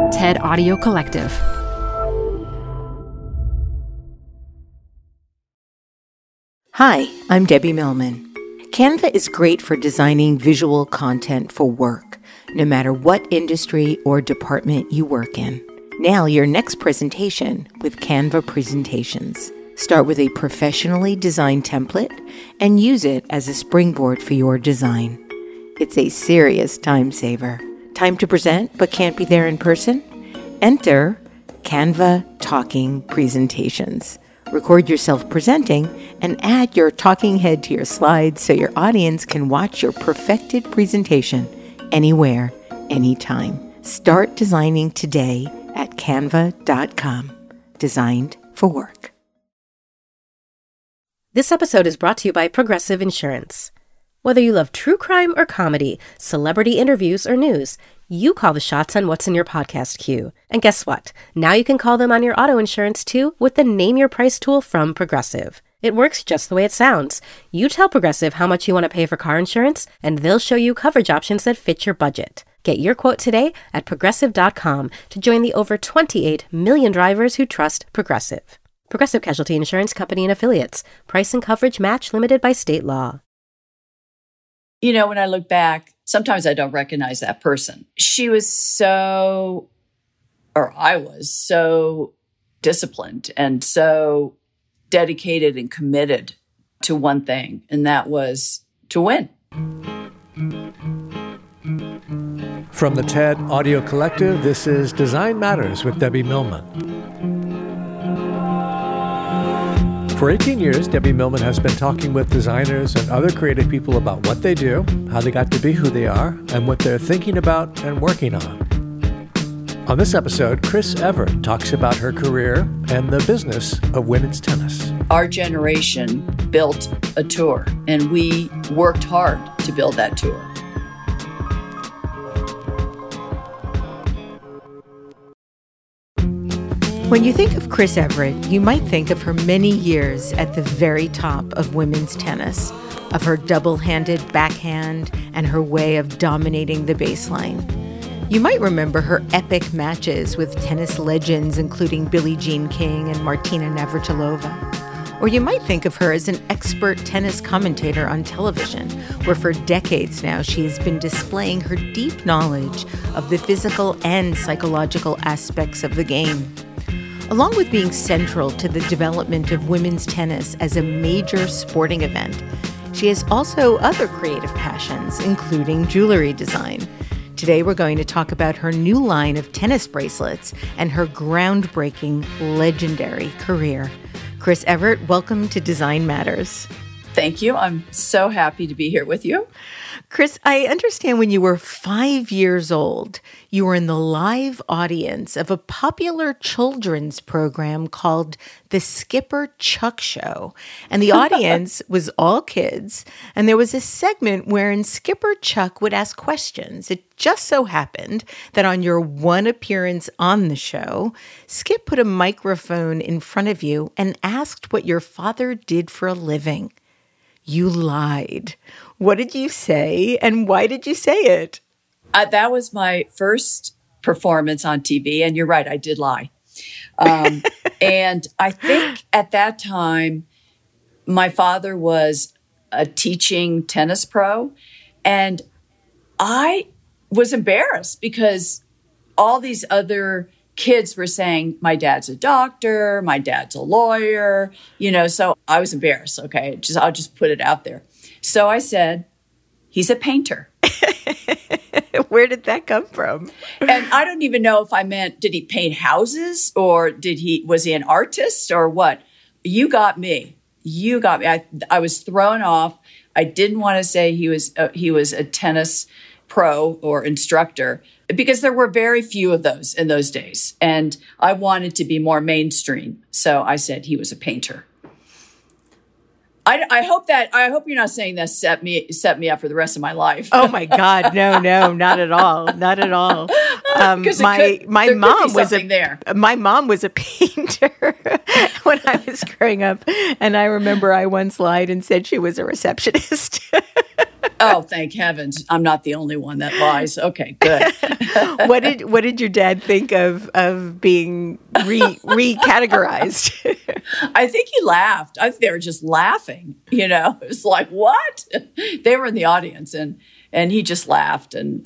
TED Audio Collective. Hi, I'm Debbie Millman. Canva is great for designing visual content for work, no matter what industry or department you work in. Nail your next presentation with Canva Presentations. Start with a professionally designed template and use it as a springboard for your design. It's a serious time saver. Time to present but can't be there in person? Enter Canva Talking Presentations. Record yourself presenting and add your talking head to your slides so your audience can watch your perfected presentation anywhere, anytime. Start designing today at canva.com. Designed for work. This episode is brought to you by Progressive Insurance. Whether you love true crime or comedy, celebrity interviews or news, you call the shots on what's in your podcast queue. And guess what? Now you can call them on your auto insurance too with the Name Your Price tool from Progressive. It works just the way it sounds. You tell Progressive how much you want to pay for car insurance, and they'll show you coverage options that fit your budget. Get your quote today at Progressive.com to join the over 28 million drivers who trust Progressive. Progressive Casualty Insurance Company and Affiliates. Price and coverage match limited by state law. You know, when I look back, sometimes I don't recognize that person. I was so disciplined and so dedicated and committed to one thing, and that was to win. From the TED Audio Collective, this is Design Matters with Debbie Millman. For 18 years, Debbie Millman has been talking with designers and other creative people about what they do, how they got to be who they are, and what they're thinking about and working on. On this episode, Chris Evert talks about her career and the business of women's tennis. Our generation built a tour, and we worked hard to build that tour. When you think of Chris Evert, you might think of her many years at the very top of women's tennis, of her double-handed backhand and her way of dominating the baseline. You might remember her epic matches with tennis legends including Billie Jean King and Martina Navratilova. Or you might think of her as an expert tennis commentator on television, where for decades now she has been displaying her deep knowledge of the physical and psychological aspects of the game. Along with being central to the development of women's tennis as a major sporting event, she has also other creative passions, including jewelry design. Today, we're going to talk about her new line of tennis bracelets and her groundbreaking, legendary career. Chris Evert, welcome to Design Matters. Thank you. I'm so happy to be here with you. Chris, I understand when you were 5 years old, you were in the live audience of a popular children's program called The Skipper Chuck Show. And the audience was all kids. And there was a segment wherein Skipper Chuck would ask questions. It just so happened that on your one appearance on the show, Skip put a microphone in front of you and asked what your father did for a living. You lied. What did you say, and why did you say it? That was my first performance on TV, and you're right, I did lie. And I think at that time, my father was a teaching tennis pro, and I was embarrassed because all these other kids were saying, my dad's a doctor, my dad's a lawyer, so I was embarrassed. Okay, I'll just put it out there. So I said, he's a painter. Where did that come from? And I don't even know if I meant, did he paint houses or was he an artist or what? You got me. I was thrown off. I didn't want to say he was a tennis pro or instructor because there were very few of those in those days. And I wanted to be more mainstream. So I said he was a painter. I hope you're not saying that set me up for the rest of my life. Oh my God, no, not at all, not at all. My mom was a painter when I was growing up, and I remember I once lied and said she was a receptionist. Oh, thank heavens. I'm not the only one that lies. Okay, good. What did your dad think of being recategorized? I think he laughed. I think they were just laughing. It was like, what? They were in the audience and he just laughed. And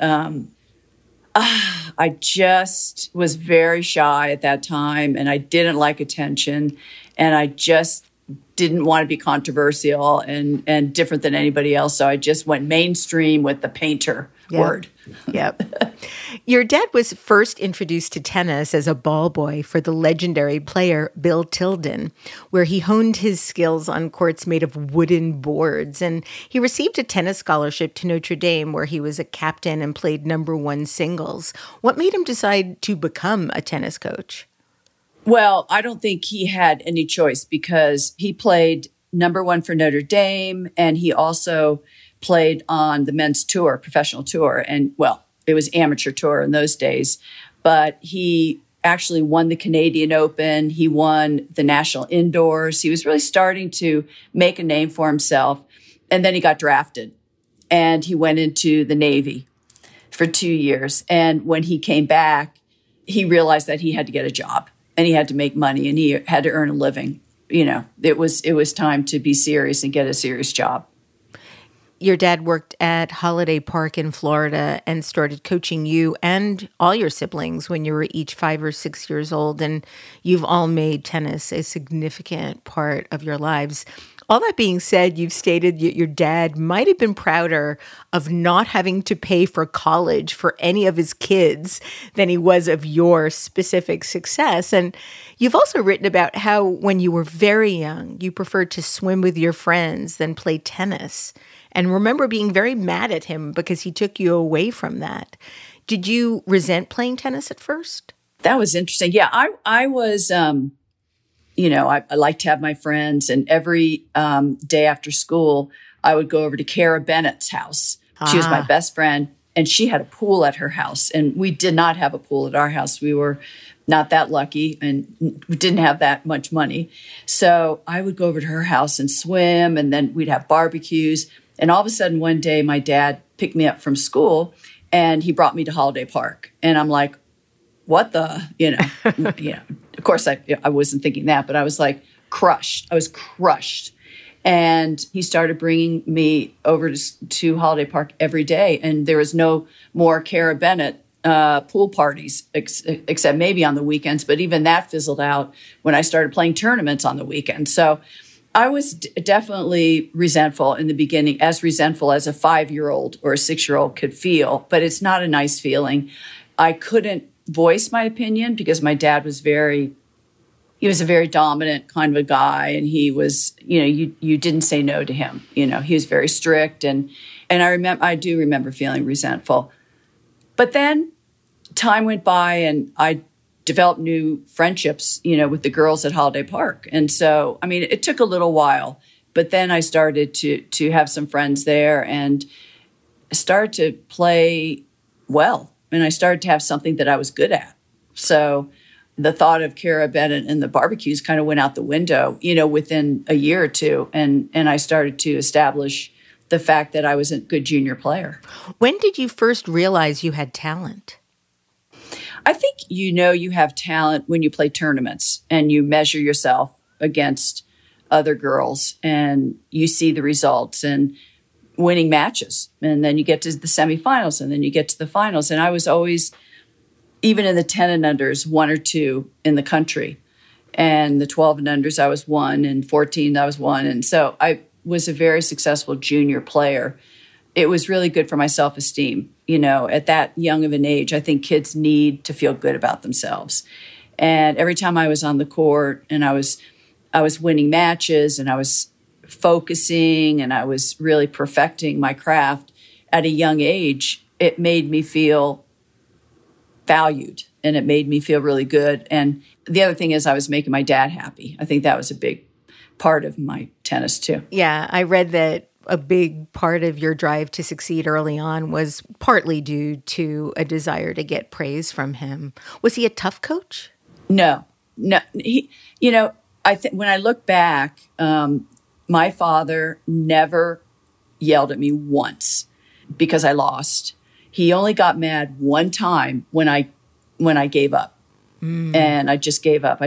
I just was very shy at that time, and I didn't like attention, and I just didn't want to be controversial and different than anybody else. So I just went mainstream with the painter word. Yep. Your dad was first introduced to tennis as a ball boy for the legendary player Bill Tilden, where he honed his skills on courts made of wooden boards. And he received a tennis scholarship to Notre Dame, where he was a captain and played number one singles. What made him decide to become a tennis coach? Well, I don't think he had any choice, because he played number one for Notre Dame, and he also played on the men's tour, professional tour. And well, it was amateur tour in those days, but he actually won the Canadian Open. He won the national indoors. He was really starting to make a name for himself. And then he got drafted, and he went into the Navy for 2 years. And when he came back, he realized that he had to get a job. And he had to make money, and he had to earn a living. It was time to be serious and get a serious job. Your dad worked at Holiday Park in Florida and started coaching you and all your siblings when you were each 5 or 6 years old. And you've all made tennis a significant part of your lives. All that being said, you've stated that your dad might have been prouder of not having to pay for college for any of his kids than he was of your specific success. And you've also written about how when you were very young, you preferred to swim with your friends than play tennis. And remember being very mad at him because he took you away from that. Did you resent playing tennis at first? That was interesting. Yeah, I was... I like to have my friends, and every day after school, I would go over to Cara Bennett's house. She was my best friend, and she had a pool at her house, and we did not have a pool at our house. We were not that lucky, and we didn't have that much money. So I would go over to her house and swim, and then we'd have barbecues. And all of a sudden, one day, my dad picked me up from school, and he brought me to Holiday Park. And I'm like, what the, Of course, I wasn't thinking that, but I was like crushed. I was crushed. And he started bringing me over to Holiday Park every day. And there was no more Cara Bennett pool parties, except maybe on the weekends. But even that fizzled out when I started playing tournaments on the weekend. So I was definitely resentful in the beginning, as resentful as a 5-year-old or a 6-year-old could feel. But it's not a nice feeling. I couldn't voice my opinion because my dad was he was a very dominant kind of a guy, and he was, you didn't say no to him. He was very strict, and I do remember feeling resentful. But then time went by, and I developed new friendships, with the girls at Holiday Park. And so, it took a little while, but then I started to have some friends there and started to play well. And I started to have something that I was good at. So the thought of Cara Bennett and the barbecues kind of went out the window, within a year or two. And I started to establish the fact that I was a good junior player. When did you first realize you had talent? I think you have talent when you play tournaments and you measure yourself against other girls and you see the results and winning matches. And then you get to the semifinals, and then you get to the finals. And I was always, even in the 10 and unders, 1 or 2 in the country. And the 12 and unders, I was 1, and 14, I was 1. And so I was a very successful junior player. It was really good for my self-esteem. At that young of an age, I think kids need to feel good about themselves. And every time I was on the court and I was winning matches, and I was focusing, and I was really perfecting my craft at a young age, it made me feel valued, and it made me feel really good. And the other thing is I was making my dad happy. I think that was a big part of my tennis too. Yeah, I read that a big part of your drive to succeed early on was partly due to a desire to get praise from him. Was he a tough coach? No. He, I think when I look back, my father never yelled at me once because I lost. He only got mad one time when I gave up. And I just gave up. I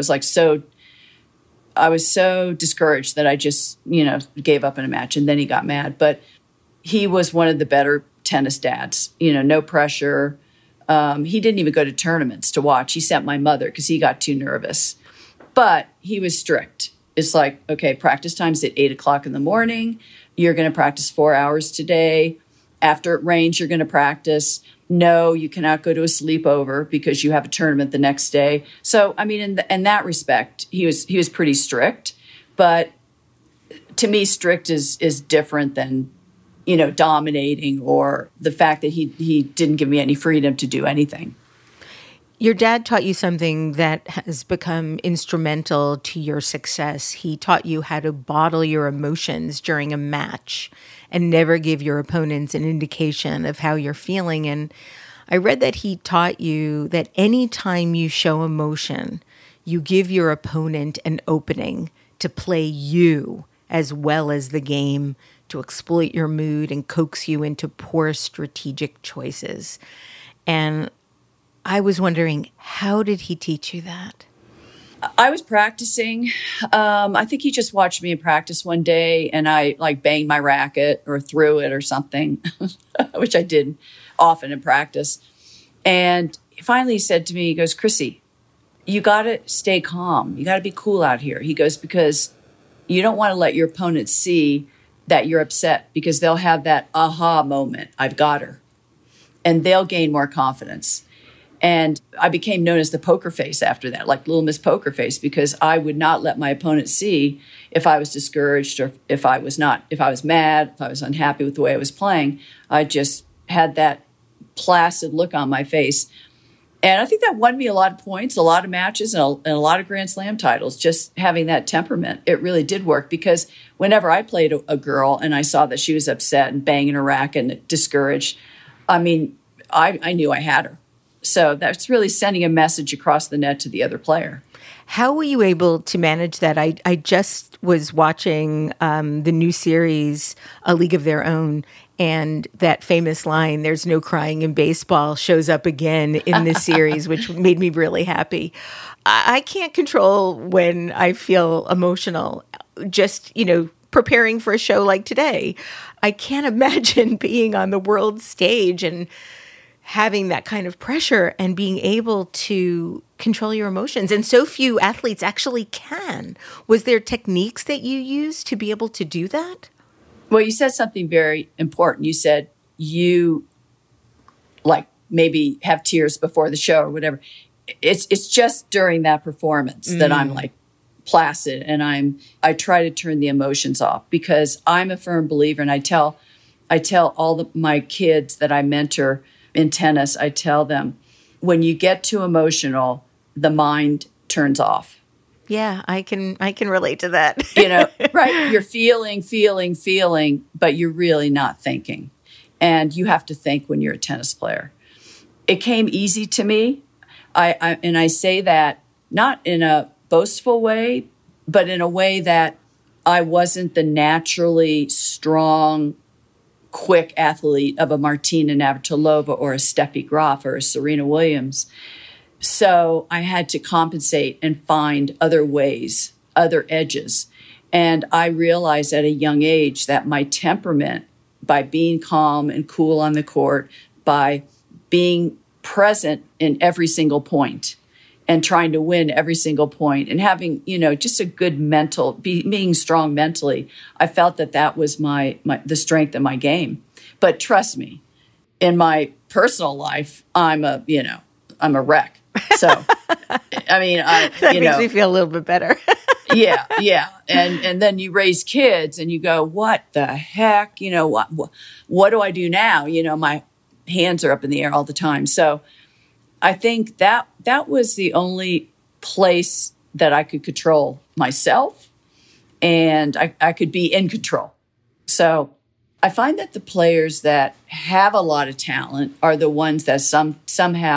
was so discouraged that I just, gave up in a match, and then he got mad. But he was one of the better tennis dads, no pressure. He didn't even go to tournaments to watch. He sent my mother because he got too nervous. But he was strict. It's like, okay, practice time's at 8:00 in the morning. You're going to practice 4 hours today. After it rains, you're going to practice. No, you cannot go to a sleepover because you have a tournament the next day. So, I mean, in that respect, he was pretty strict. But to me, strict is different than, dominating, or the fact that he didn't give me any freedom to do anything. Your dad taught you something that has become instrumental to your success. He taught you how to bottle your emotions during a match and never give your opponents an indication of how you're feeling. And I read that he taught you that anytime you show emotion, you give your opponent an opening to play you as well as the game, to exploit your mood and coax you into poor strategic choices. And I was wondering, how did he teach you that? I was practicing. I think he just watched me in practice one day, and I banged my racket or threw it or something, which I did often in practice. And finally he said to me, he goes, "Chrissy, you got to stay calm. You got to be cool out here." He goes, "Because you don't want to let your opponent see that you're upset, because they'll have that aha moment. I've got her. And they'll gain more confidence." And I became known as the poker face after that, like Little Miss Poker Face, because I would not let my opponent see if I was discouraged or if I was mad, if I was unhappy with the way I was playing. I just had that placid look on my face. And I think that won me a lot of points, a lot of matches, and a lot of Grand Slam titles, just having that temperament. It really did work, because whenever I played a girl and I saw that she was upset and banging her racket and discouraged, I mean, I knew I had her. So that's really sending a message across the net to the other player. How were you able to manage that? I just was watching the new series, A League of Their Own, and that famous line, "There's no crying in baseball," shows up again in this series, which made me really happy. I can't control when I feel emotional. Just, preparing for a show like today, I can't imagine being on the world stage and having that kind of pressure and being able to control your emotions. And so few athletes actually can. Was there techniques that you used to be able to do that? Well, you said something very important. You said you maybe have tears before the show or whatever. It's just during that performance that I'm placid, and I try to turn the emotions off, because I'm a firm believer, and I tell all my kids that I mentor in tennis, I tell them, when you get too emotional, the mind turns off. Yeah, I can relate to that. Right? You're feeling, but you're really not thinking. And you have to think when you're a tennis player. It came easy to me. I say that not in a boastful way, but in a way that I wasn't the naturally strong, quick athlete of a Martina Navratilova or a Steffi Graf or a Serena Williams. So I had to compensate and find other ways, other edges. And I realized at a young age that my temperament, by being calm and cool on the court, by being present in every single point and trying to win every single point and having, just a good being strong mentally, I felt that was the strength of my game. But trust me, in my personal life, I'm a wreck. So, I mean, that makes me feel a little bit better. Yeah. And then you raise kids and you go, what the heck? What do I do now? My hands are up in the air all the time. So I think that was the only place that I could control myself, and I could be in control. So I find that the players that have a lot of talent are the ones that somehow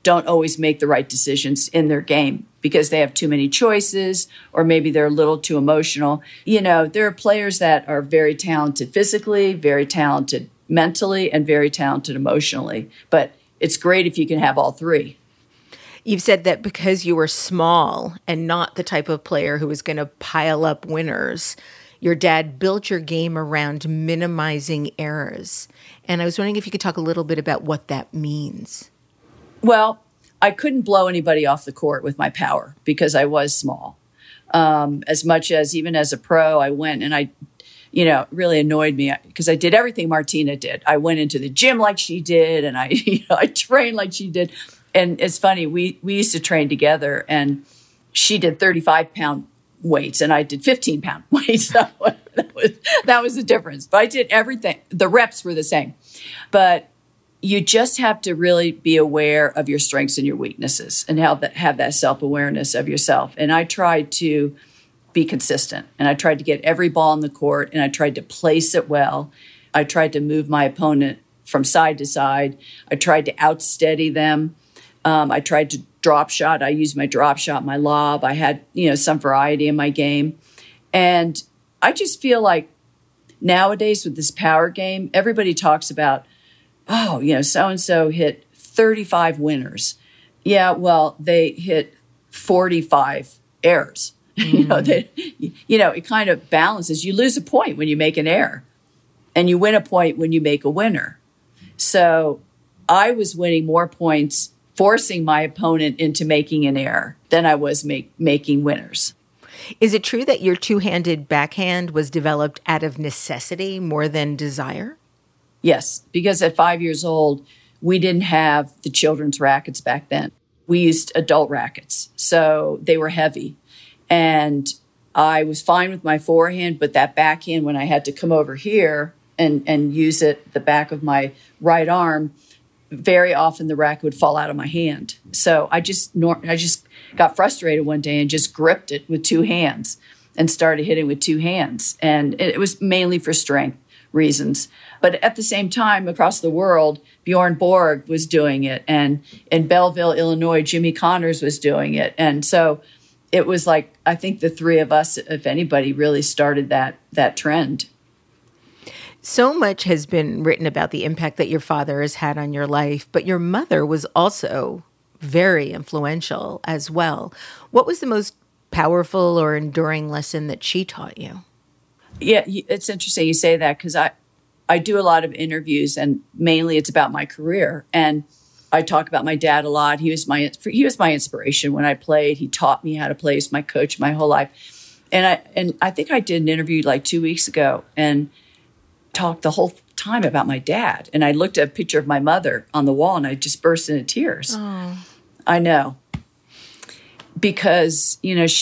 don't always make the right decisions in their game because they have too many choices, or maybe they're a little too emotional. There are players that are very talented physically, very talented mentally, and very talented emotionally. But it's great if you can have all three. You've said that because you were small and not the type of player who was going to pile up winners, your dad built your game around minimizing errors. And I was wondering if you could talk a little bit about what that means. Well, I couldn't blow anybody off the court with my power because I was small. As much as even as a pro, I went and it really annoyed me because I did everything Martina did. I went into the gym like she did, and I trained like she did. And it's funny, we used to train together, and she did 35-pound weights and I did 15-pound weights. That was the difference. But I did everything. The reps were the same. But you just have to really be aware of your strengths and your weaknesses and have that self-awareness of yourself. And I tried to be consistent, and I tried to get every ball in the court, and I tried to place it well. I tried to move my opponent from side to side. I tried to outsteady them. I tried to drop shot. I used my drop shot, my lob. I had, some variety in my game. And I just feel like nowadays with this power game, everybody talks about, so-and-so hit 35 winners. Yeah, well, they hit 45 errors. It kind of balances. You lose a point when you make an error, and you win a point when you make a winner. So I was winning more points forcing my opponent into making an error than I was making winners. Is it true that your two-handed backhand was developed out of necessity more than desire? Yes, because at 5 years old, we didn't have the children's rackets back then. We used adult rackets, so they were heavy. And I was fine with my forehand, but that backhand, when I had to come over here and use the back of my right arm, very often the racket would fall out of my hand. So I just got frustrated one day and just gripped it with two hands and started hitting with two hands. And it was mainly for strength reasons. But at the same time, across the world, Bjorn Borg was doing it. And in Belleville, Illinois, Jimmy Connors was doing it. And so it was like, I think the three of us, if anybody, really started that trend. So much has been written about the impact that your father has had on your life, but your mother was also very influential as well. What was the most powerful or enduring lesson that she taught you? Yeah, it's interesting you say that because I do a lot of interviews, and mainly it's about my career. And I talk about my dad a lot. He was my inspiration when I played. He taught me how to play. He's my coach my whole life. And I think I did an interview like 2 weeks ago and talked the whole time about my dad. And I looked at a picture of my mother on the wall and I just burst into tears. Oh. I know. Because,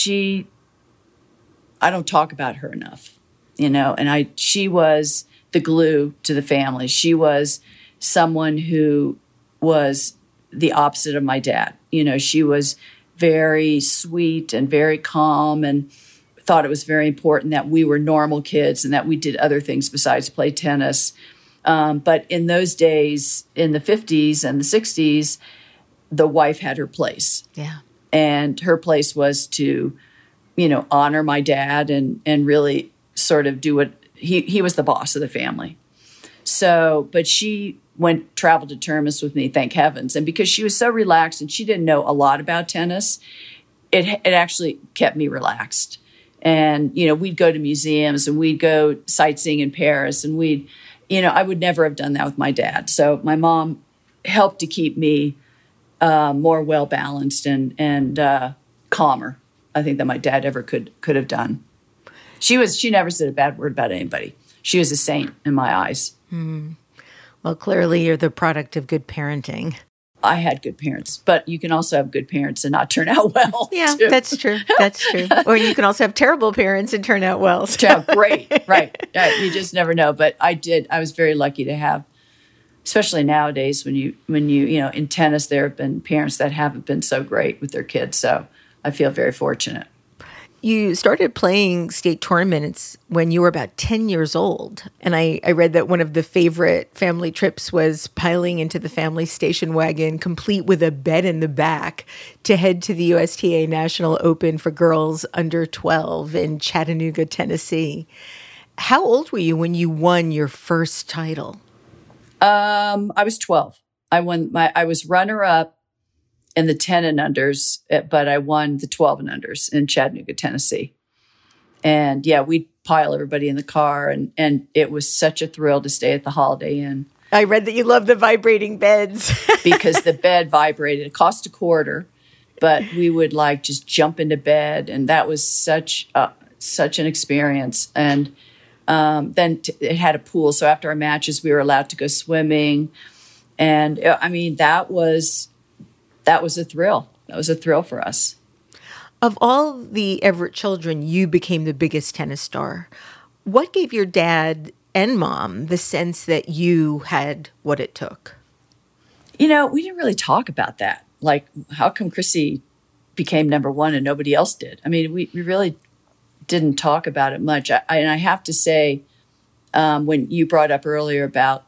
I don't talk about her enough, and she was the glue to the family. She was someone who was the opposite of my dad. She was very sweet and very calm and thought it was very important that we were normal kids and that we did other things besides play tennis. But in those days, in the 50s and the 60s, the wife had her place. Yeah. And her place was to, honor my dad and really sort of do what he was the boss of the family. So, but she traveled to tournaments with me, thank heavens. And because she was so relaxed and she didn't know a lot about tennis, it actually kept me relaxed. And, we'd go to museums and we'd go sightseeing in Paris and I would never have done that with my dad. So my mom helped to keep me more well-balanced and calmer, I think, than my dad ever could have done. She never said a bad word about anybody. She was a saint in my eyes. Well, clearly you're the product of good parenting. I had good parents, but you can also have good parents and not turn out well. Yeah, too. That's true. That's true. Or you can also have terrible parents and turn out well. So. Turn out great, right. You just never know. But I was very lucky to have, especially nowadays when you in tennis, there have been parents that haven't been so great with their kids. So I feel very fortunate. You started playing state tournaments when you were about 10 years old. And I read that one of the favorite family trips was piling into the family station wagon, complete with a bed in the back, to head to the USTA National Open for girls under 12 in Chattanooga, Tennessee. How old were you when you won your first title? I was 12. I was runner-up in the 10 and unders, but I won the 12 and unders in Chattanooga, Tennessee. And yeah, we'd pile everybody in the car, and it was such a thrill to stay at the Holiday Inn. I read that you love the vibrating beds. Because the bed vibrated. It cost $0.25, but we would just jump into bed, and that was such an experience. And then it had a pool, so after our matches, we were allowed to go swimming. And that was a thrill. That was a thrill for us. Of all the Everett children, you became the biggest tennis star. What gave your dad and mom the sense that you had what it took? We didn't really talk about that. Like, how come Chrissy became number one and nobody else did? We really didn't talk about it much. And I have to say, when you brought up earlier about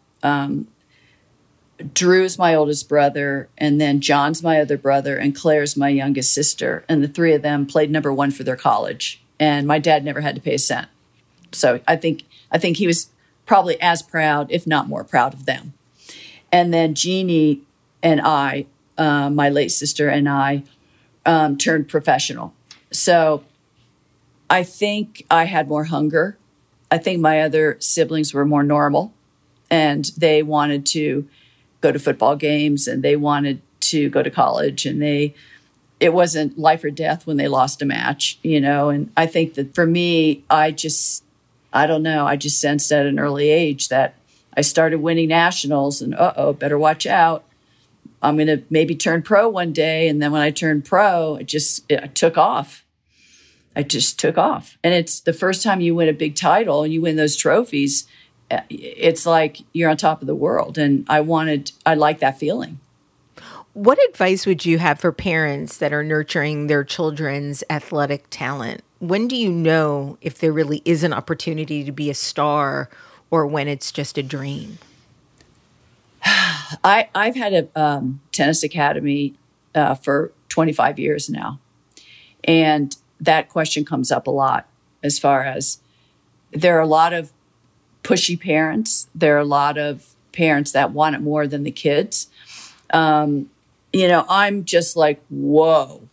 Drew's my oldest brother, and then John's my other brother, and Claire's my youngest sister. And the three of them played number one for their college. And my dad never had to pay a cent. So I think he was probably as proud, if not more proud of them. And then Jeannie and I, my late sister and I, turned professional. So I think I had more hunger. I think my other siblings were more normal, and they wanted to go to football games, and they wanted to go to college, and it wasn't life or death when they lost a match, and I think that for me, I just sensed at an early age that I started winning nationals, and better watch out. I'm going to maybe turn pro one day. And then when I turned pro, it took off. I just took off. And it's the first time you win a big title and you win those trophies, it's like you're on top of the world. And I like that feeling. What advice would you have for parents that are nurturing their children's athletic talent? When do you know if there really is an opportunity to be a star or when it's just a dream? I've had a tennis academy for 25 years now. And that question comes up a lot as far as there are a lot of pushy parents. There are a lot of parents that want it more than the kids. I'm just like, whoa,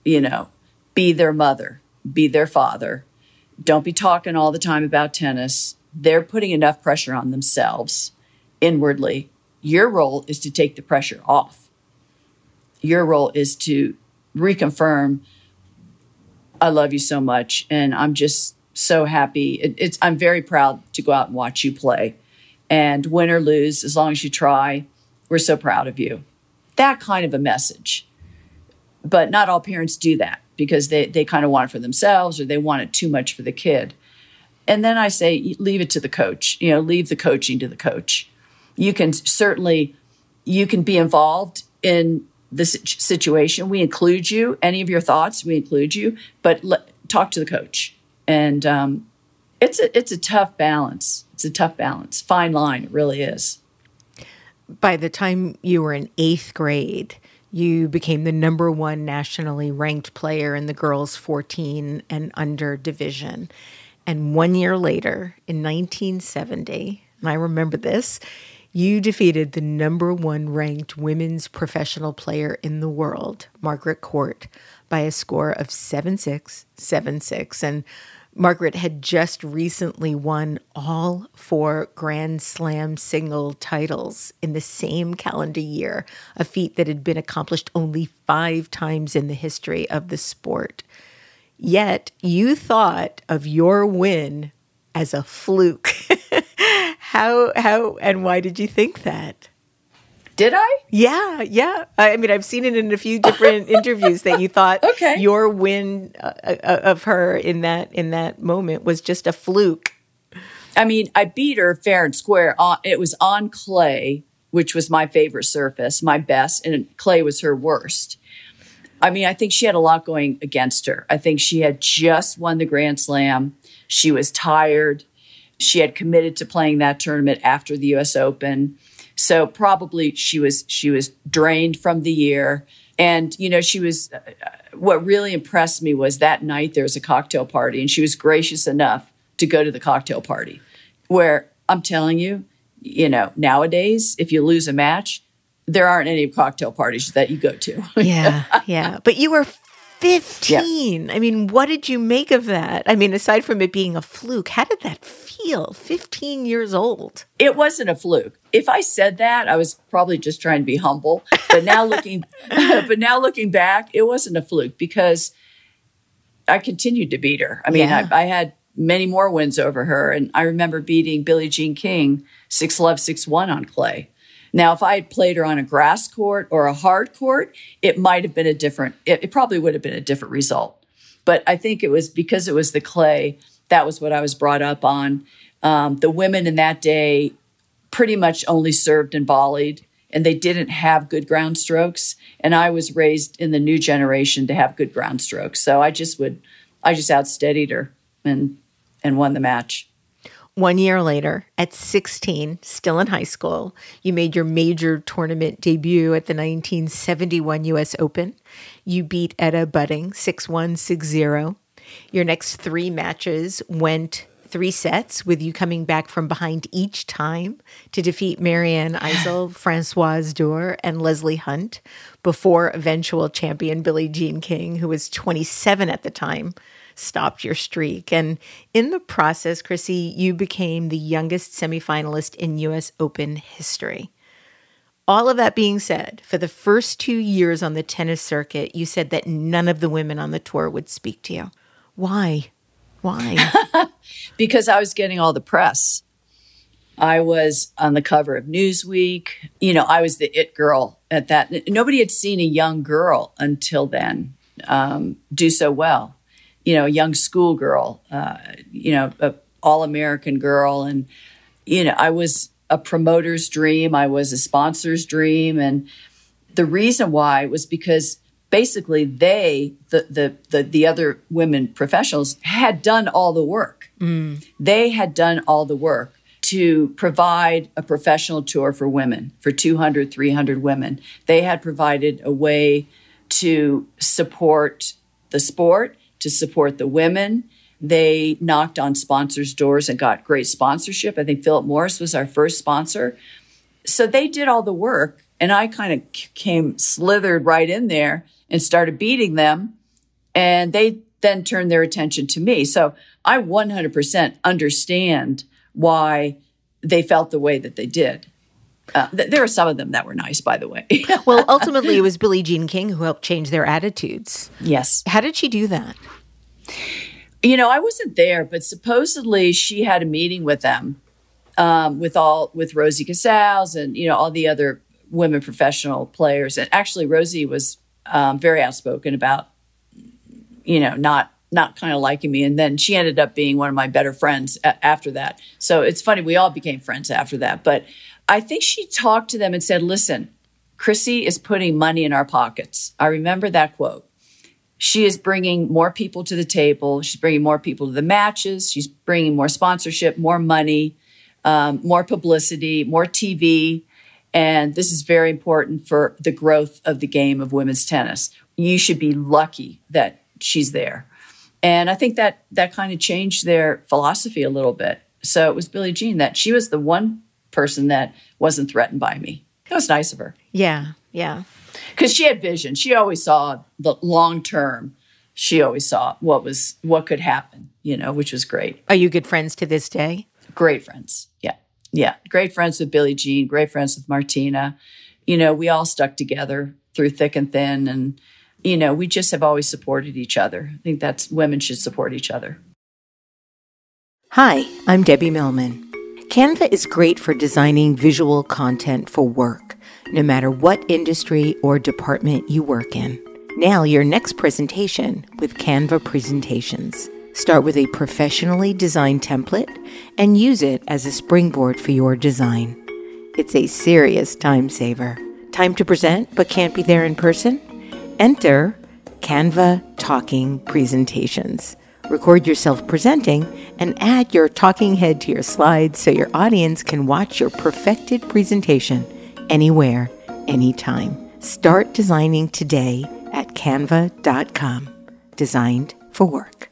be their mother, be their father. Don't be talking all the time about tennis. They're putting enough pressure on themselves inwardly. Your role is to take the pressure off. Your role is to reconfirm, I love you so much, and I'm just so happy. I'm very proud to go out and watch you play. And win or lose, as long as you try, we're so proud of you. That kind of a message. But not all parents do that because they kind of want it for themselves or they want it too much for the kid. And then I say, leave it to the coach. Leave the coaching to the coach. You can be involved in the situation. We include you. Any of your thoughts, we include you. But talk to the coach. And it's a tough balance. It's a tough balance. Fine line. It really is. By the time you were in 8th grade, you became the number one nationally ranked player in the girls 14 and under division. And 1 year later, in 1970, and I remember this, you defeated the number one ranked women's professional player in the world, Margaret Court, by a score of 7-6, 7-6. And Margaret had just recently won all 4 Grand Slam single titles in the same calendar year, a feat that had been accomplished only 5 times in the history of the sport. Yet you thought of your win as a fluke. How and why did you think that? Did I? Yeah. I've seen it in a few different interviews that you thought okay. Your win of her in that moment was just a fluke. I beat her fair and square. It was on clay, which was my favorite surface, my best, and clay was her worst. I mean, I think she had a lot going against her. I think she had just won the Grand Slam. She was tired. She had committed to playing that tournament after the U.S. Open. So probably she was drained from the year. And, you know, she was, what really impressed me was that night there was a cocktail party, and she was gracious enough to go to the cocktail party, where I'm telling you, you know, nowadays, if you lose a match, there aren't any cocktail parties that you go to. Yeah. But you were 15. Yeah. I mean, what did you make of that? I mean, aside from it being a fluke, how did that feel? 15 years old. It wasn't a fluke. If I said that, I was probably just trying to be humble. But now looking back, it wasn't a fluke because I continued to beat her. I mean, I had many more wins over her. And I remember beating Billie Jean King 6-love, 6-1 on clay. Now, if I had played her on a grass court or a hard court, it might have been it probably would have been a different result. But I think it was because it was the clay, that was what I was brought up on. The women in that day pretty much only served and volleyed, and they didn't have good ground strokes. And I was raised in the new generation to have good ground strokes. So I just outsteadied her and won the match. 1 year later, at 16, still in high school, you made your major tournament debut at the 1971 U.S. Open. You beat Etta Budding 6-1, 6-0. Your next 3 matches went 3 sets, with you coming back from behind each time to defeat Marianne Eisel, Françoise Dore, and Leslie Hunt, before eventual champion Billie Jean King, who was 27 at the time, stopped your streak. And in the process, Chrissy, you became the youngest semifinalist in U.S. Open history. All of that being said, for the first 2 years on the tennis circuit, you said that none of the women on the tour would speak to you. Why? Because I was getting all the press. I was on the cover of Newsweek. You know, I was the it girl at that. Nobody had seen a young girl until then do so well. You know, a young schoolgirl, an all-American girl. And, you know, I was a promoter's dream. I was a sponsor's dream. And the reason why was because basically the other women professionals had done all the work. They had done all the work to provide a professional tour for women, for 200, 300 women. They had provided a way to support the sport, to support the women. They knocked on sponsors' doors and got great sponsorship. I think Philip Morris was our first sponsor. So they did all the work, and I kind of slithered right in there and started beating them, and they then turned their attention to me. So I 100% understand why they felt the way that they did. There are some of them that were nice, by the way. Well, ultimately, it was Billie Jean King who helped change their attitudes. Yes. How did she do that? You know, I wasn't there, but supposedly she had a meeting with them, with Rosie Casals and, you know, all the other women professional players. And actually, Rosie was very outspoken about, you know, not kind of liking me. And then she ended up being one of my better friends after that. So it's funny, we all became friends after that. But I think she talked to them and said, listen, Chrissy is putting money in our pockets. I remember that quote. She is bringing more people to the table. She's bringing more people to the matches. She's bringing more sponsorship, more money, more publicity, more TV. And this is very important for the growth of the game of women's tennis. You should be lucky that she's there. And I think that kind of changed their philosophy a little bit. So it was Billie Jean that she was the one person that wasn't threatened by me. That was nice of her. Yeah. Because she had vision. She always saw the long term. She always saw what could happen, you know, which was great. Are you good friends to this day? Great friends. Yeah. Great friends with Billie Jean, great friends with Martina. You know, we all stuck together through thick and thin. And, you know, we just have always supported each other. I think women should support each other. Hi, I'm Debbie Millman. Canva is great for designing visual content for work, no matter what industry or department you work in. Now your next presentation with Canva Presentations. Start with a professionally designed template and use it as a springboard for your design. It's a serious time saver. Time to present but can't be there in person? Enter Canva Talking Presentations. Record yourself presenting and add your talking head to your slides so your audience can watch your perfected presentation anywhere, anytime. Start designing today at canva.com. Designed for work.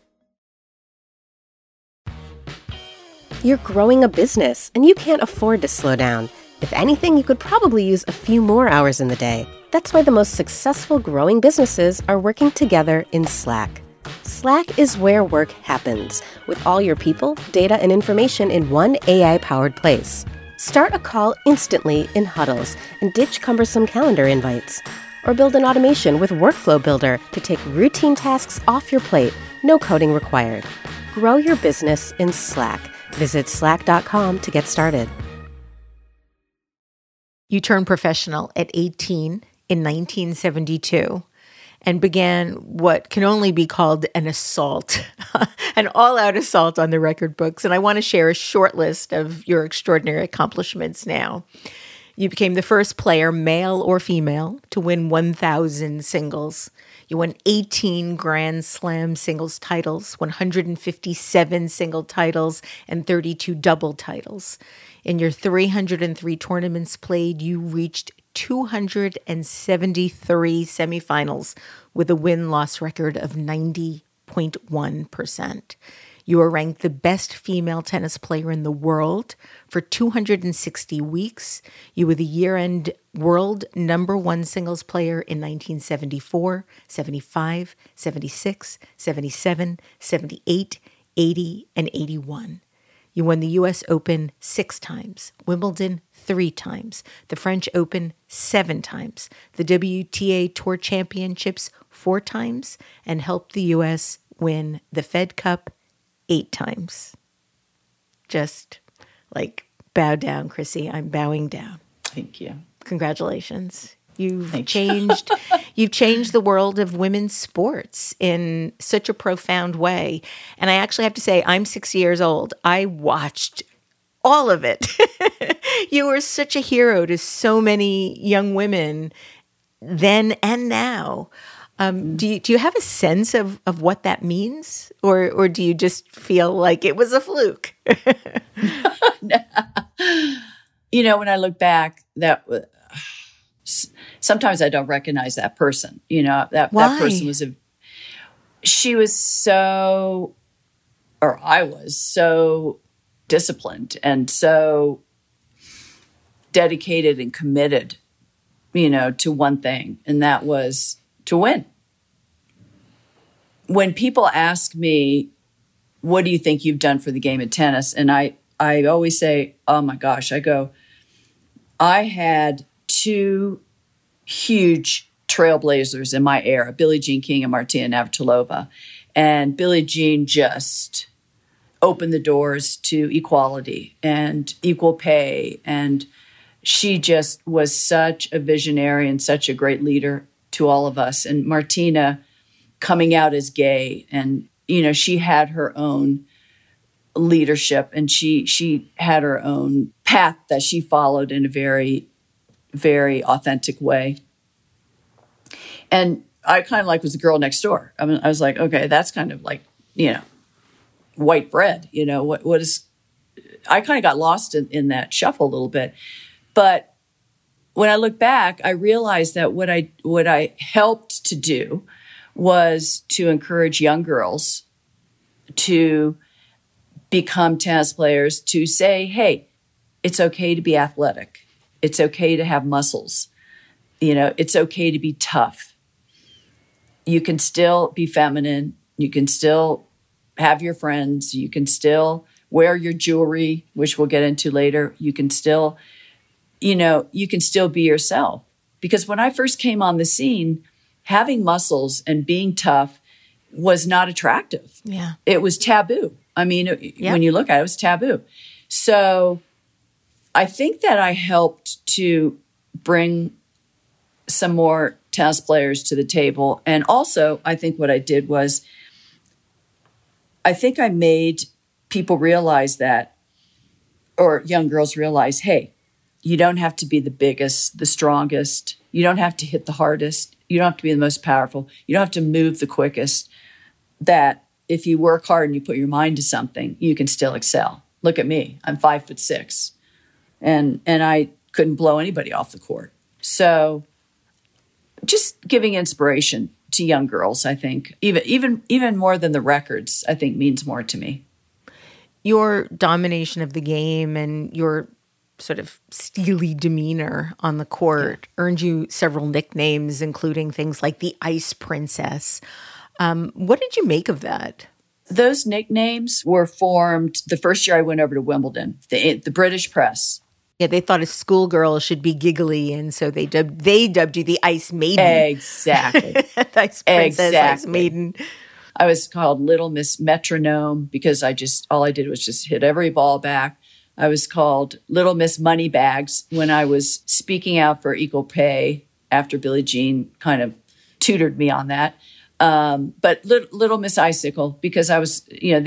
You're growing a business and you can't afford to slow down. If anything, you could probably use a few more hours in the day. That's why the most successful growing businesses are working together in Slack. Slack is where work happens, with all your people, data, and information in one AI-powered place. Start a call instantly in huddles and ditch cumbersome calendar invites. Or build an automation with Workflow Builder to take routine tasks off your plate, no coding required. Grow your business in Slack. Visit slack.com to get started. You turned professional at 18 in 1972 and began what can only be called an assault, an all-out assault on the record books. And I want to share a short list of your extraordinary accomplishments now. You became the first player, male or female, to win 1,000 singles. You won 18 Grand Slam singles titles, 157 single titles, and 32 double titles. In your 303 tournaments played, you reached 273 semifinals with a win-loss record of 90.1%. You were ranked the best female tennis player in the world for 260 weeks. You were the year-end world #1 singles player in 1974, 75, 76, 77, 78, 80, and 81. You won the U.S. Open 6 times, Wimbledon 3 times, the French Open 7 times, the WTA Tour Championships 4 times, and helped the U.S. win the Fed Cup 8 times. Just bow down, Chrissy. I'm bowing down. Thank you. Congratulations. You've changed the world of women's sports in such a profound way. And I actually have to say, I'm 6 years old. I watched all of it. You were such a hero to so many young women then and now. Do you have a sense of what that means? Or do you just feel like it was a fluke? When I look back, sometimes I don't recognize that person. That person I was so disciplined and so dedicated and committed, to one thing, and that was to win. When people ask me, what do you think you've done for the game of tennis? And I always say, oh my gosh, I had 2 huge trailblazers in my era, Billie Jean King and Martina Navratilova. And Billie Jean just opened the doors to equality and equal pay. And she just was such a visionary and such a great leader to all of us. And Martina coming out as gay, and, she had her own leadership, and she had her own path that she followed in a very, very authentic way. And I kind of was the girl next door. I mean, I was like, okay, that's kind of white bread. What is? I kind of got lost in that shuffle a little bit. But when I look back, I realized that what I helped to do was to encourage young girls to become tennis players, to say, hey, it's okay to be athletic. It's okay to have muscles. It's okay to be tough. You can still be feminine. You can still have your friends. You can still wear your jewelry, which we'll get into later. You can still, you can still be yourself. Because when I first came on the scene, having muscles and being tough was not attractive. Yeah. It was taboo. I mean, when you look at it, it was taboo. So I think that I helped to bring some more tennis players to the table. And also, I think what I did was, I think I made people realize that, or young girls realize, hey, you don't have to be the biggest, the strongest. You don't have to hit the hardest. You don't have to be the most powerful. You don't have to move the quickest. That if you work hard and you put your mind to something, you can still excel. Look at me. I'm 5'6", and I couldn't blow anybody off the court. So just giving inspiration to young girls, I think, even more than the records, I think means more to me. Your domination of the game and your sort of steely demeanor on the court earned you several nicknames, including things like the Ice Princess. What did you make of that? Those nicknames were formed the first year I went over to Wimbledon, the British press. Yeah, they thought a schoolgirl should be giggly, and so they dubbed you the Ice Maiden. Exactly. The Ice Princess, Ice Maiden. I was called Little Miss Metronome because all I did was just hit every ball back. I was called Little Miss Moneybags when I was speaking out for equal pay after Billie Jean kind of tutored me on that. But Little Miss Icicle because I was,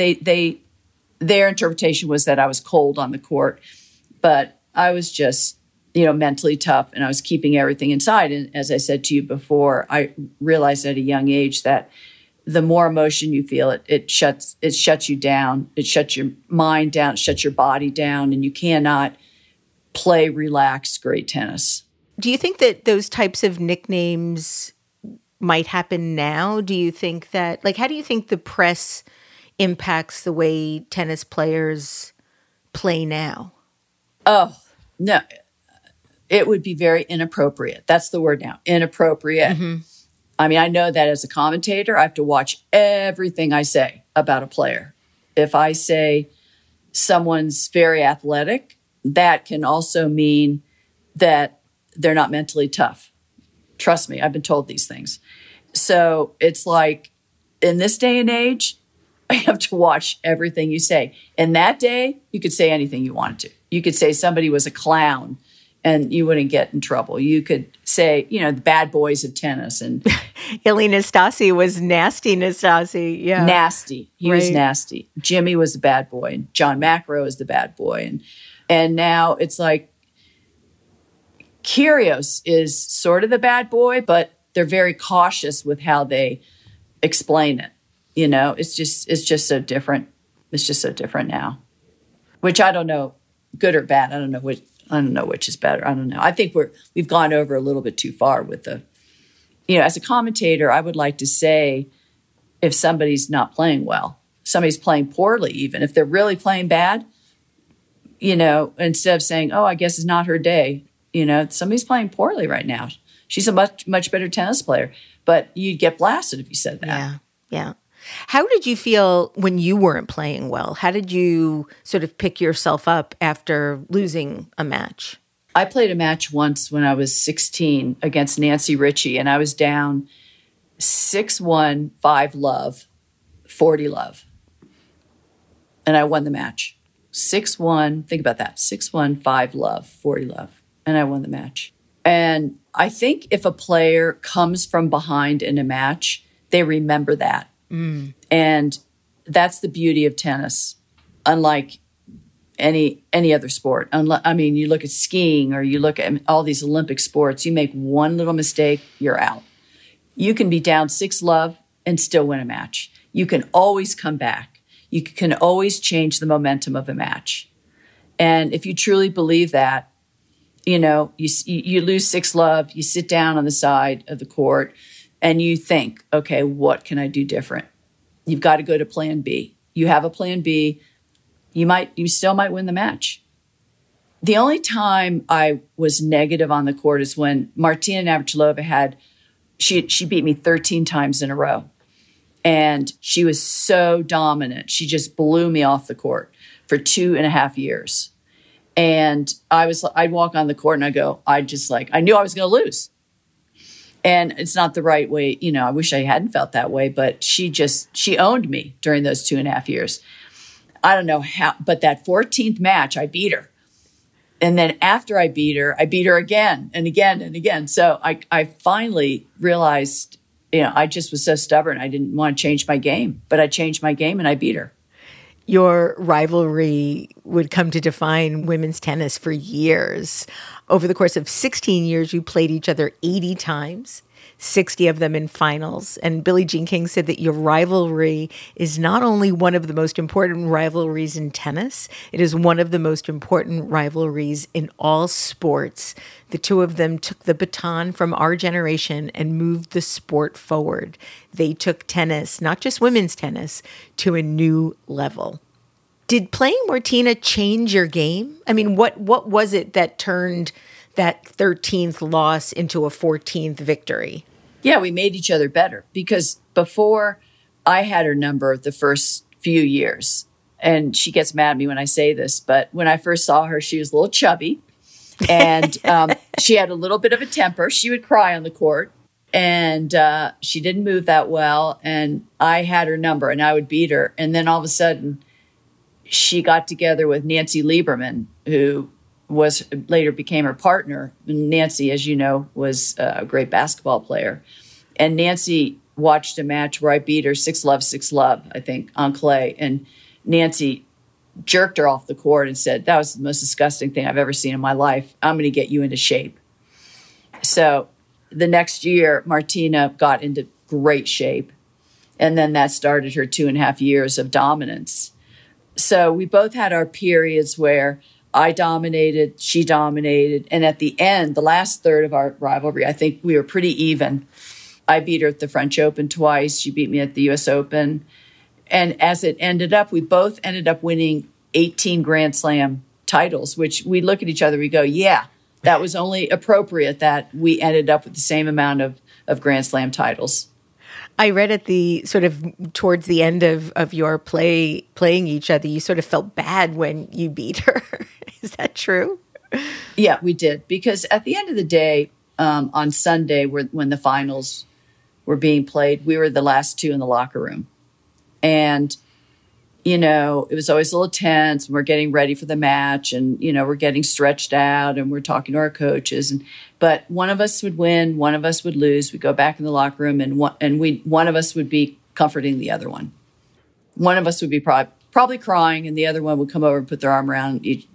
their interpretation was that I was cold on the court, but I was just, mentally tough and I was keeping everything inside. And as I said to you before, I realized at a young age that the more emotion you feel, it shuts you down. It shuts your mind down. It shuts your body down, and you cannot play relaxed, great tennis. Do you think that those types of nicknames might happen now? Do you think that, how do you think the press impacts the way tennis players play now? Oh, no. It would be very inappropriate. That's the word now, inappropriate. Mm-hmm. I mean, I know that as a commentator, I have to watch everything I say about a player. If I say someone's very athletic, that can also mean that they're not mentally tough. Trust me, I've been told these things. So it's like, in this day and age, I have to watch everything you say. In that day, you could say anything you wanted to. You could say somebody was a clown and you wouldn't get in trouble. You could say, the bad boys of tennis. And Ilie Nastase was nasty Nastase. Yeah. Nasty. He was nasty. Jimmy was the bad boy. And John McEnroe is the bad boy. And now it's like Kyrgios is sort of the bad boy, but they're very cautious with how they explain it. It's just so different. It's just so different now, which I don't know, good or bad. I don't know which is better. I don't know. I think we've gone over a little bit too far with the, as a commentator, I would like to say if somebody's not playing well, somebody's playing poorly, even if they're really playing bad, instead of saying, oh, I guess it's not her day, somebody's playing poorly right now. She's a much, much better tennis player, but you'd get blasted if you said that. Yeah. How did you feel when you weren't playing well? How did you sort of pick yourself up after losing a match? I played a match once when I was 16 against Nancy Ritchie, and I was down 6-1, 5-love, 40-love. And I won the match. 6-1, think about that, 6-1, 5-love, 40-love. And I won the match. And I think if a player comes from behind in a match, they remember that. Mm. And that's the beauty of tennis, unlike any other sport. You look at skiing or you look at all these Olympic sports, you make one little mistake, you're out. You can be down 6-love and still win a match. You can always come back. You can always change the momentum of a match. And if you truly believe that, you lose 6-love, you sit down on the side of the court, and you think, okay, what can I do different? You've got to go to plan B. You have a plan B. You still might win the match. The only time I was negative on the court is when Martina Navratilova she beat me 13 times in a row. And she was so dominant. She just blew me off the court for 2.5 years. And I'd walk on the court and I knew I was going to lose. And it's not the right way. I wish I hadn't felt that way, but she owned me during those 2.5 years. I don't know how, but that 14th match, I beat her. And then after I beat her again and again and again. So I finally realized, I just was so stubborn. I didn't want to change my game, but I changed my game and I beat her. Your rivalry would come to define women's tennis for years. Over the course of 16 years, you played each other 80 times. 60 of them in finals. And Billie Jean King said that your rivalry is not only one of the most important rivalries in tennis, it is one of the most important rivalries in all sports. The two of them took the baton from our generation and moved the sport forward. They took tennis, not just women's tennis, to a new level. Did playing Martina change your game? I mean, what was it that turned that 13th loss into a 14th victory? Yeah, we made each other better because before I had her number the first few years, and she gets mad at me when I say this, but when I first saw her, she was a little chubby and she had a little bit of a temper. She would cry on the court and she didn't move that well. And I had her number and I would beat her. And then all of a sudden she got together with Nancy Lieberman, who later became her partner. Nancy, as you know, was a great basketball player. And Nancy watched a match where I beat her 6-love, I think, on clay. And Nancy jerked her off the court and said, that was the most disgusting thing I've ever seen in my life. I'm going to get you into shape. So the next year, Martina got into great shape. And then that started her 2.5 years of dominance. So we both had our periods where I dominated, she dominated. And at the end, the last third of our rivalry, I think we were pretty even. I beat her at the French Open twice. She beat me at the US Open. And as it ended up, we both ended up winning 18 Grand Slam titles, which we look at each other, we go, yeah, that was only appropriate that we ended up with the same amount of Grand Slam titles. I read at the sort of towards the end of your playing each other, you sort of felt bad when you beat her. Is that true? Yeah, we did. Because at the end of the day, on Sunday, when the finals were being played, we were the last two in the locker room. And, you know, it was always a little tense. We're getting ready for the match and, you know, we're getting stretched out and we're talking to our coaches. But one of us would win, one of us would lose. We'd go back in the locker room and one of us would be comforting the other one. One of us would be probably crying and the other one would come over and put their arm around you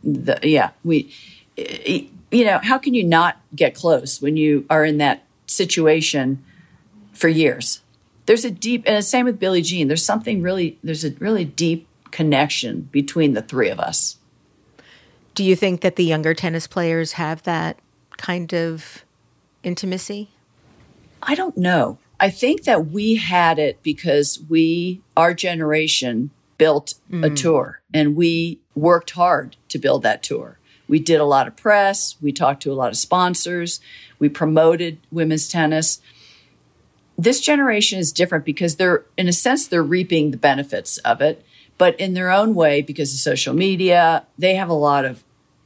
know, how can you not get close when you are in that situation for years? There's a deep, and the same with Billie Jean, there's a really deep connection between the three of us. Do you think that the younger tennis players have that kind of intimacy? I don't know. I think that we had it because our generation built a tour and we worked hard to build that tour. We did a lot of press. We talked to a lot of sponsors. We promoted women's tennis. This generation is different because they're reaping the benefits of it, but in their own way, because of social media, they have a lot of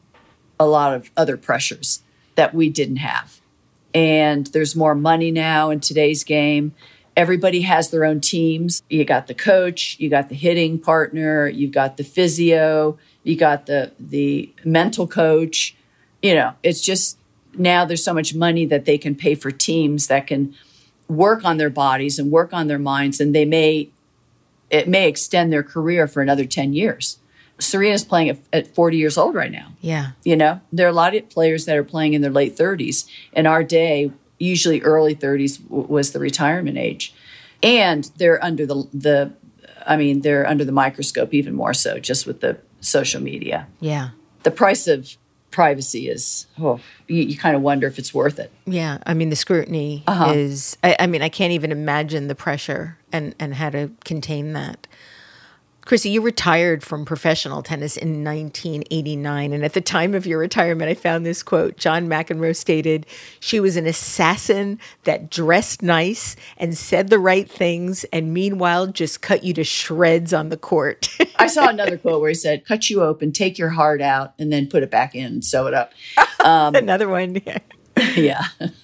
other pressures that we didn't have. And there's more money now in today's game. Everybody has their own teams. You got the coach, you got the hitting partner, you've got the physio, you got the mental coach. You know, it's just now there's so much money that they can pay for teams that can work on their bodies and work on their minds, and it may extend their career for another 10 years. Serena's playing at 40 years old right now. Yeah. You know, there are a lot of players that are playing in their late 30s. In our day, usually early 30s was the retirement age. And they're under they're under the microscope even more so, just with the social media. Yeah. The price of privacy is, you kind of wonder if it's worth it. Yeah. I mean, the scrutiny is, I can't even imagine the pressure and how to contain that. Chrissy, you retired from professional tennis in 1989. And at the time of your retirement, I found this quote. John McEnroe stated, "She was an assassin that dressed nice and said the right things and meanwhile just cut you to shreds on the court." I saw another quote where he said, "Cut you open, take your heart out, and then put it back in and sew it up." Another one. Yeah.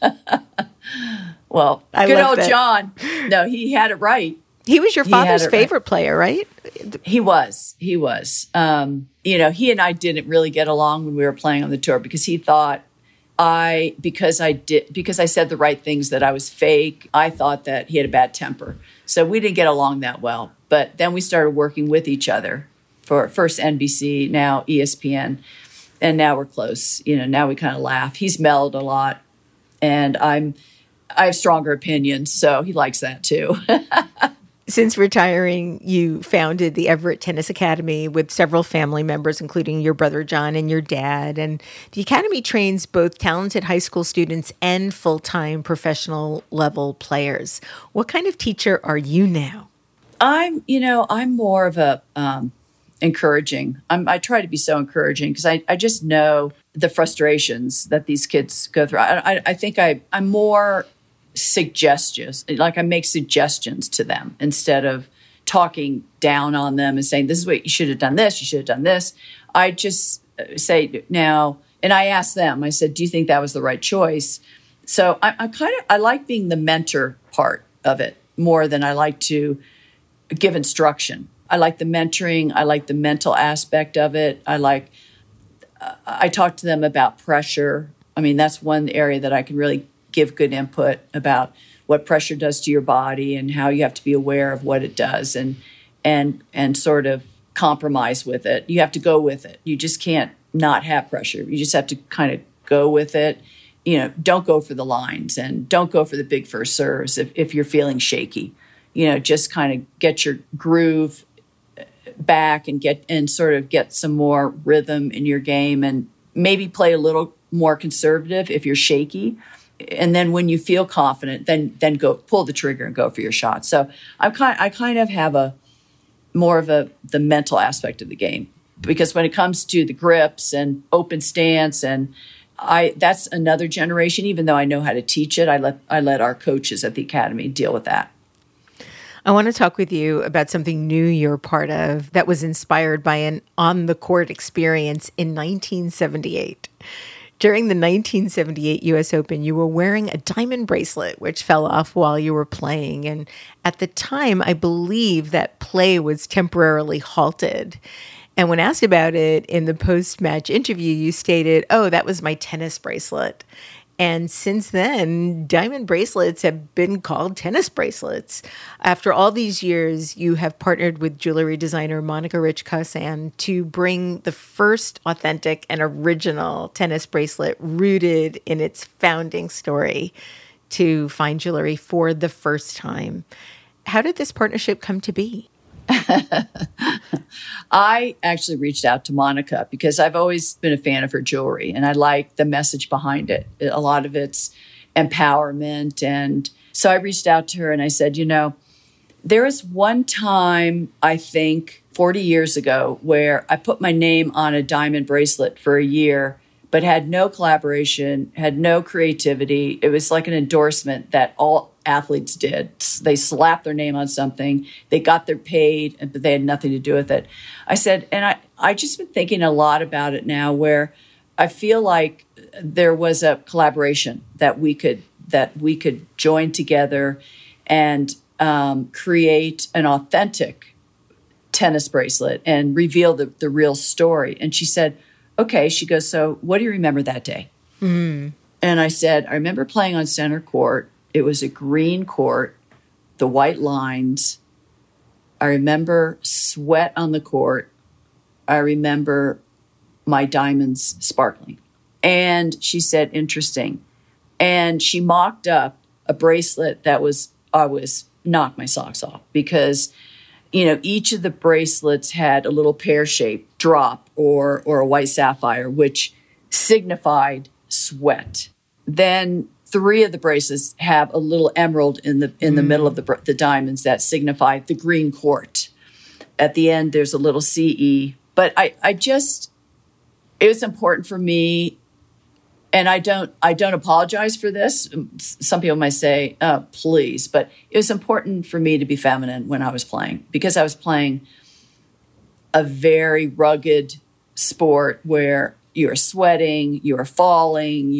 Well, good old that. John. No, he had it right. He was your father's favorite player, right? He was. You know, he and I didn't really get along when we were playing on the tour because he thought because I said the right things that I was fake. I thought that he had a bad temper. So we didn't get along that well. But then we started working with each other for first NBC, now ESPN. And now we're close. You know, now we kind of laugh. He's mellowed a lot. And I have stronger opinions, so he likes that too. Since retiring, you founded the Everett Tennis Academy with several family members, including your brother John and your dad. And the academy trains both talented high school students and full-time professional level players. What kind of teacher are you now? I'm more of a encouraging. I try to be so encouraging because I just know the frustrations that these kids go through. I think I'm more suggestions, like I make suggestions to them instead of talking down on them and saying, this is what you should have done this, you should have done this. I just say now, and I ask them, I said, do you think that was the right choice? So I like being the mentor part of it more than I like to give instruction. I like the mentoring. I like the mental aspect of it. I talk to them about pressure. I mean, that's one area that I can really give good input about what pressure does to your body and how you have to be aware of what it does and sort of compromise with it. You have to go with it. You just can't not have pressure. You just have to kind of go with it. Don't go for the lines and don't go for the big first serves if you're feeling shaky. Just kind of get your groove back and sort of get some more rhythm in your game and maybe play a little more conservative if you're shaky. And then when you feel confident, then go pull the trigger and go for your shot. So I kind of have more of the mental aspect of the game, because when it comes to the grips and open stance and that's another generation. Even though I know how to teach it, I let our coaches at the academy deal with that. I want to talk with you about something new you're part of that was inspired by an on-the-court experience in 1978. During the 1978 U.S. Open, you were wearing a diamond bracelet, which fell off while you were playing. And at the time, I believe that play was temporarily halted. And when asked about it in the post-match interview, you stated, "Oh, that was my tennis bracelet." And since then, diamond bracelets have been called tennis bracelets. After all these years, you have partnered with jewelry designer Monica Rich-Kossan to bring the first authentic and original tennis bracelet rooted in its founding story to fine jewelry for the first time. How did this partnership come to be? I actually reached out to Monica because I've always been a fan of her jewelry and I like the message behind it. A lot of it's empowerment. And so I reached out to her and I said, there was one time, I think 40 years ago, where I put my name on a diamond bracelet for a year, but had no collaboration, had no creativity. It was like an endorsement that all athletes did. They slapped their name on something, they got their paid, but they had nothing to do with it. I said, and I just been thinking a lot about it now, where I feel like there was a collaboration that we could join together and create an authentic tennis bracelet and reveal the real story. And she said, okay, she goes, so what do you remember that day? Mm. And I said, I remember playing on center court. It was a green court, the white lines. I remember sweat on the court. I remember my diamonds sparkling. And she said, interesting. And she mocked up a bracelet that I was knocked my socks off because, each of the bracelets had a little pear-shaped drop or a white sapphire, which signified sweat. Then 3 of the bracelets have a little emerald in the middle of the diamonds that signify the green court. At the end, there's a little CE. But it was important for me, and I don't apologize for this. Some people might say, oh, please, but it was important for me to be feminine when I was playing, because I was playing a very rugged sport where you were sweating, you were falling,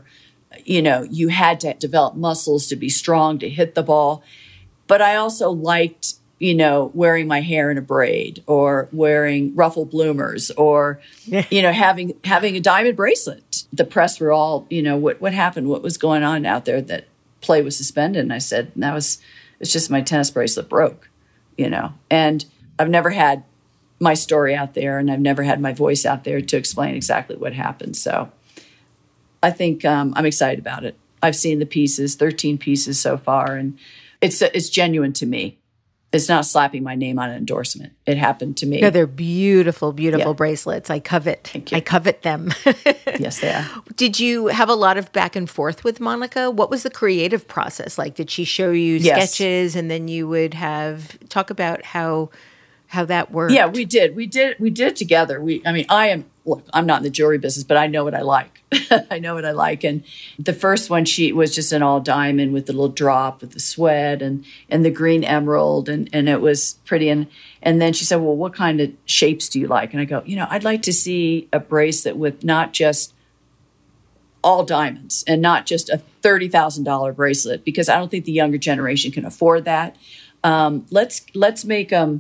you had to develop muscles to be strong, to hit the ball. But I also liked, wearing my hair in a braid or wearing ruffled bloomers or, having a diamond bracelet. The press were all, what happened? What was going on out there that play was suspended? And I said, it's just my tennis bracelet broke, And I've never had my story out there and I've never had my voice out there to explain exactly what happened. So I think I'm excited about it. I've seen the pieces, 13 pieces so far, and it's genuine to me. It's not slapping my name on an endorsement. It happened to me. No, they're beautiful, beautiful bracelets. I covet. Thank you. I covet them. Yes, they are. Did you have a lot of back and forth with Monica? What was the creative process like? Did she show you Yes. sketches and then you would talk about how that worked? Yeah, we did. We did it together. I'm not in the jewelry business, but I know what I like. I know what I like. And the first one, she was just an all diamond with the little drop with the sweat and the green emerald. And it was pretty. And then she said, well, what kind of shapes do you like? And I go, I'd like to see a bracelet with not just all diamonds and not just a $30,000 bracelet, because I don't think the younger generation can afford that. Let's make them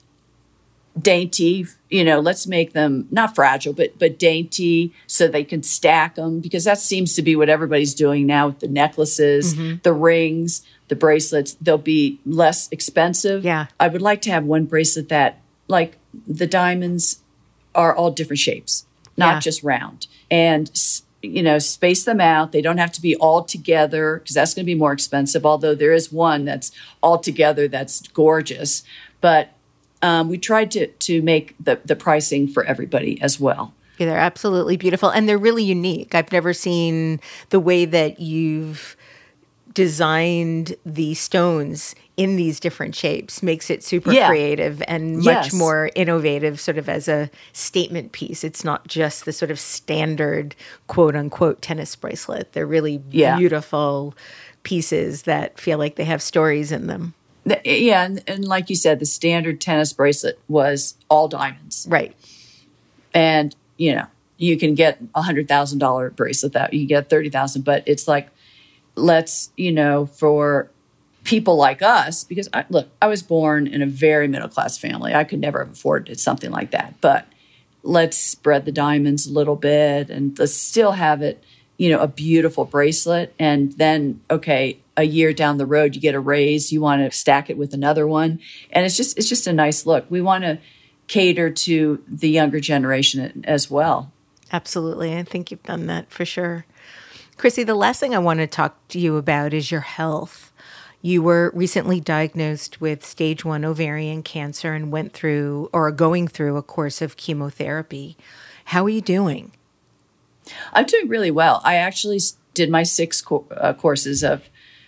dainty, let's make them not fragile, but dainty so they can stack them, because that seems to be what everybody's doing now with the necklaces, the rings, the bracelets. They'll be less expensive. Yeah. I would like to have one bracelet that, like, the diamonds are all different shapes, not just round. And, space them out. They don't have to be all together, because that's going to be more expensive, although there is one that's all together that's gorgeous. But we tried to make the pricing for everybody as well. Yeah, they're absolutely beautiful. And they're really unique. I've never seen the way that you've designed the stones in these different shapes. Makes it super creative and much more innovative, sort of as a statement piece. It's not just the sort of standard quote unquote tennis bracelet. They're really beautiful pieces that feel like they have stories in them. And like you said, the standard tennis bracelet was all diamonds. Right. And, you can get $100,000 bracelet that you can get $30,000, but it's like, let's, for people like us, because I was born in a very middle-class family. I could never have afforded something like that, but let's spread the diamonds a little bit and let's still have it, a beautiful bracelet. And then, a year down the road, you get a raise, you want to stack it with another one. And it's just a nice look. We want to cater to the younger generation as well. Absolutely. I think you've done that for sure. Chrissy, the last thing I want to talk to you about is your health. You were recently diagnosed with stage 1 ovarian cancer and went through or are going through a course of chemotherapy. How are you doing? I'm doing really well. I actually did my 6 courses of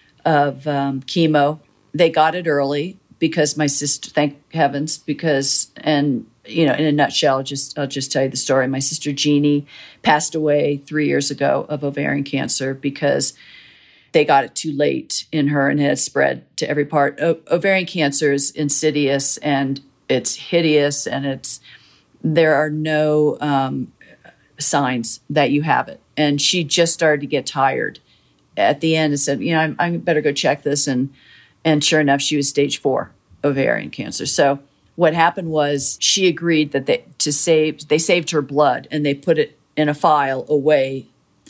chemo. They got it early because my sister, thank heavens, in a nutshell, I'll just tell you the story. My sister Jeannie passed away 3 years ago of ovarian cancer because they got it too late in her and it had spread to every part. Ovarian cancer is insidious and it's hideous, and there are no signs that you have it. And she just started to get tired at the end and said, I better go check this. And sure enough, she was stage 4 ovarian cancer. So what happened was she agreed that they saved her blood and they put it in a file away.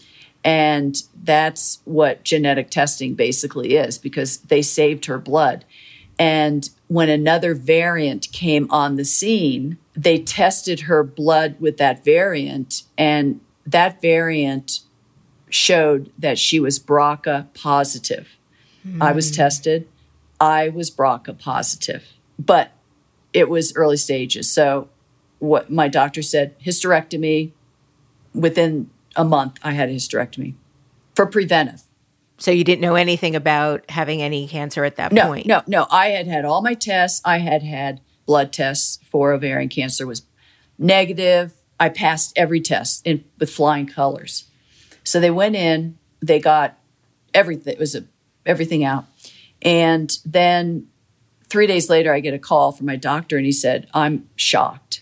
And that's what genetic testing basically is, because they saved her blood. And when another variant came on the scene, they tested her blood with that variant, and that variant showed that she was BRCA positive. I was tested. I was BRCA positive, but it was early stages. So what my doctor said, hysterectomy. Within a month, I had a hysterectomy for preventive. So you didn't know anything about having any cancer at that point? No. I had all my tests. I had blood tests for ovarian cancer, was negative. I passed every test with flying colors. So they went in, they got everything. It was everything out. And then 3 days later, I get a call from my doctor, and he said, I'm shocked.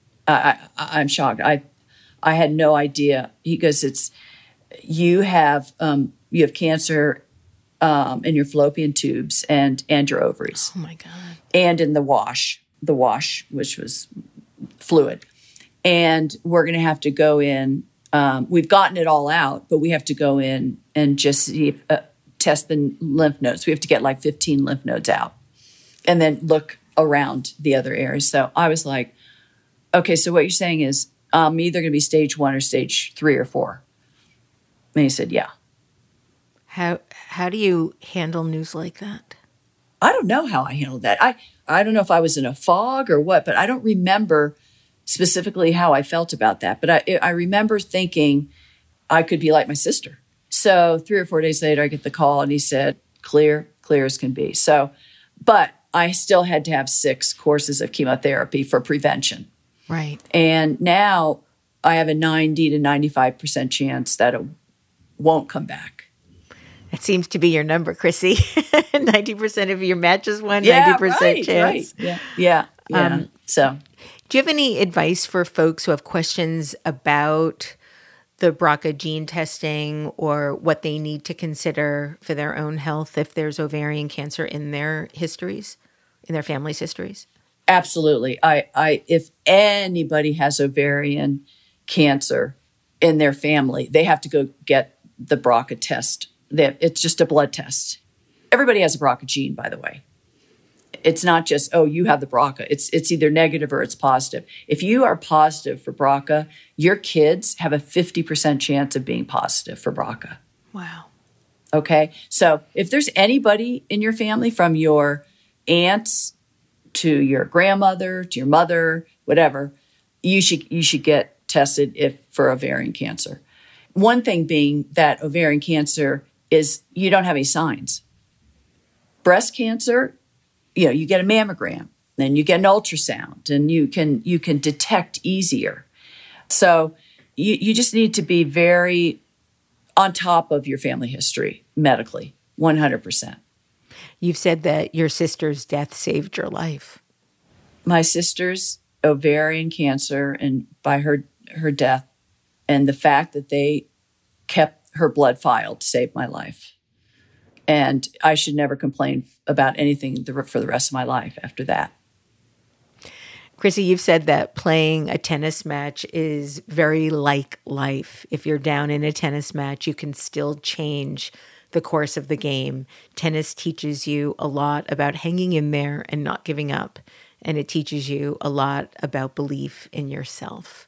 I'm shocked. I had no idea. He goes, you have cancer in your fallopian tubes and your ovaries. Oh my God. And in the wash, which was fluid. And we're going to have to go in. We've gotten it all out, but we have to go in and just see, test the lymph nodes. We have to get like 15 lymph nodes out and then look around the other areas. So I was like, okay, so what you're saying is I'm either going to be stage 1 or stage 3 or 4. And he said, yeah. How do you handle news like that? I don't know how I handled that. I don't know if I was in a fog or what, but I don't remember specifically how I felt about that. But I remember thinking I could be like my sister. So 3 or 4 days later, I get the call and he said, clear as can be. So, but I still had to have 6 courses of chemotherapy for prevention. Right. And now I have a 90 to 95% chance that it won't come back. It seems to be your number, Chrissy. 90% of your matches won, 90% chance. Right. Yeah. So, do you have any advice for folks who have questions about the BRCA gene testing or what they need to consider for their own health if there's ovarian cancer in their histories, in their family's histories? Absolutely. If anybody has ovarian cancer in their family, they have to go get the BRCA test. It's just a blood test. Everybody has a BRCA gene, by the way. It's not just, you have the BRCA. It's either negative or it's positive. If you are positive for BRCA, your kids have a 50% chance of being positive for BRCA. Wow. Okay. So if there's anybody in your family, from your aunts to your grandmother to your mother, whatever, you should get tested for ovarian cancer. One thing being that ovarian cancer is you don't have any signs. Breast cancer, you get a mammogram, then you get an ultrasound, and you can detect easier. So you just need to be very on top of your family history medically, 100%. You've said that your sister's death saved your life. My sister's ovarian cancer, and by her death, and the fact that they kept her blood filed, saved my life. And I should never complain about anything for the rest of my life after that. Chrissy, you've said that playing a tennis match is very like life. If you're down in a tennis match, you can still change the course of the game. Tennis teaches you a lot about hanging in there and not giving up. And it teaches you a lot about belief in yourself.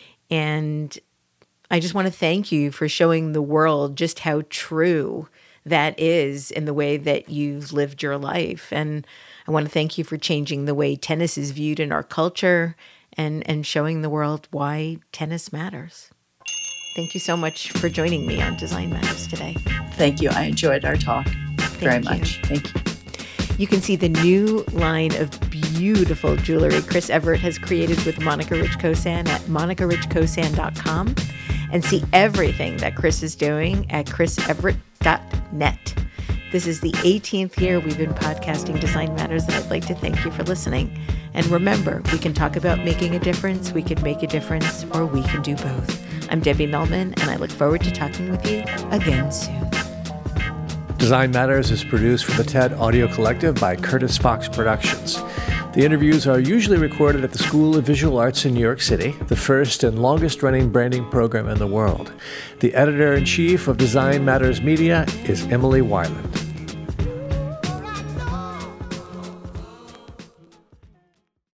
And I just want to thank you for showing the world just how true that is in the way that you've lived your life. And I want to thank you for changing the way tennis is viewed in our culture and showing the world why tennis matters. Thank you so much for joining me on Design Matters today. Thank you. I enjoyed our talk very much. Thank you. You can see the new line of beautiful jewelry Chris Everett has created with Monica Rich Kosan at monicarichkosan.com, and see everything that Chris is doing at chriseverett.net. This is the 18th year we've been podcasting Design Matters, and I'd like to thank you for listening. And remember, we can talk about making a difference, we can make a difference, or we can do both. I'm Debbie Millman, and I look forward to talking with you again soon. Design Matters is produced for the TED Audio Collective by Curtis Fox Productions. The interviews are usually recorded at the School of Visual Arts in New York City, the first and longest-running branding program in the world. The editor-in-chief of Design Matters Media is Emily Weiland.